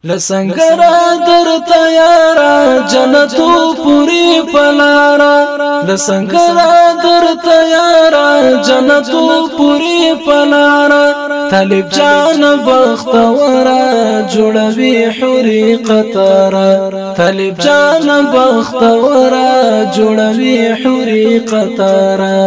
لسنگرا در تیارا جنتو پوری پلارا لسنگرا در تیارا جنتو پوری پلارا طالب جان بختورا جوړوي حوري قطارا طالب جان بختورا جوړوي حوري قطارا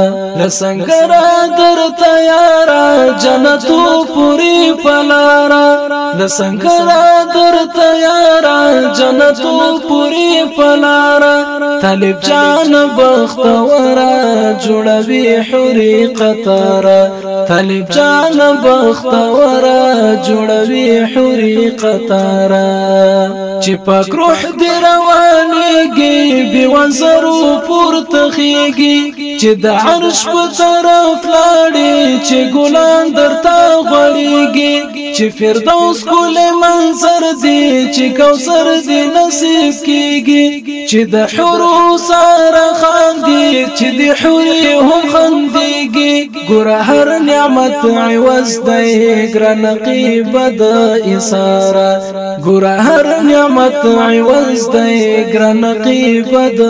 لسنگرا در تیارا جنتو پوری پلارا لسنگرا در تیارا جنتو پوری پلارا طالب جان بختورا جوړوي حوري قطارا طالب جان بختورا جوړوي حوري قطارا چې پاک روح دی روانيږي بي وزرو پورتخيږي چې د عرش په طرف لاړې چې ګلان درته غړيږي چې فردوس کول منظر دی چې کوثر دی نصیب کیږي چې د حورو سره خاندي چې د حوري هم خنديږي ګور هر نعمت عوض دی ګران قیبد اساره ګور هر نعمت عوض دی ګران قیبد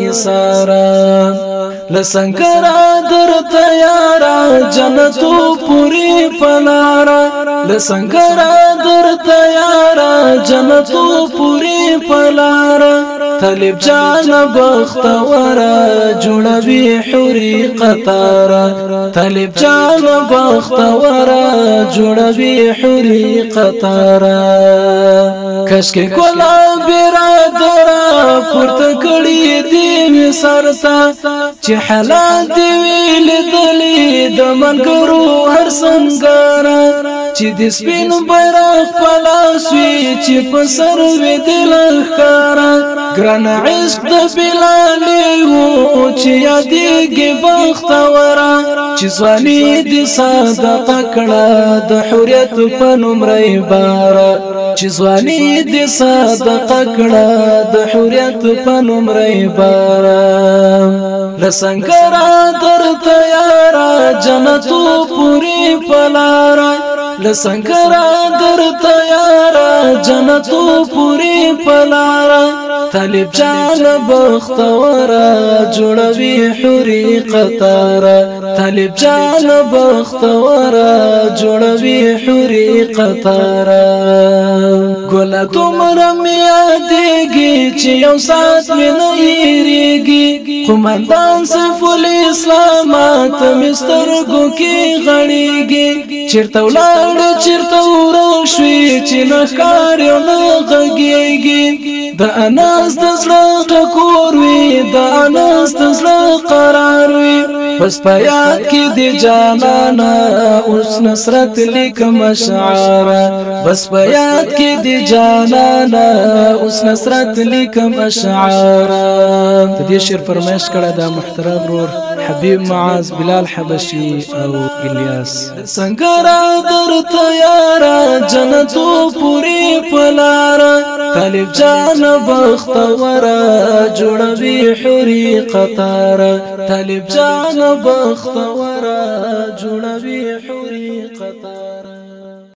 اساره لسنگرا در تیارا جنتو پوری پلارا لسنگرا در تیارا جنتو پوری پلارا طالب جان بختورا جوړوي حوري قطارا طالب جان بختورا جوړوي حوري قطارا کشکې کولا برادرا پورته کړي دی مسرتا چې حالات دی ویل دلی د منګرو هر سنگارا چې د سپین بیرغ پلاسوي چې په سر وی دل ښکارا ګران عشق د بلال وو چې یادېږي بختورا چې ځواني دې صدقه کړه د حریت په نومرې بارا چې ځواني دې صدقه کړه د حریت په نومرې بارا لسنگرا در تیارا جنتو پوری پلارا لسنگرا در تیارا جنتو پوری پلارا طالب جان بختورا جوړوي حوري قطارا طالب جان بختورا جوړوي حوري قطارا ګل تمرم یادېږي چې یو سات مې نه هېرېږي قومندان سیف الاسلام ته مسترګو کې غړېږي چیرته ولاړ چیرته ورک شوې چې نه ښکار یو نه غږېږي د اناس د زړه ټکور وي د اناس د زړه قرار وي بس په یاد کې د جانانا اوس نصرت لیکم اشعار بس په یاد کې د جانانا اوس نصرت لیکم اشعار د دې شعر فرمایش کړه د محترم رور حبیب معاذ بلال حبشي او الیاس سنگرا در تیارا جنتو پوری پلارا طالب جان بختورا جوړوي حوري قطارا طالب جان بختورا جوړوي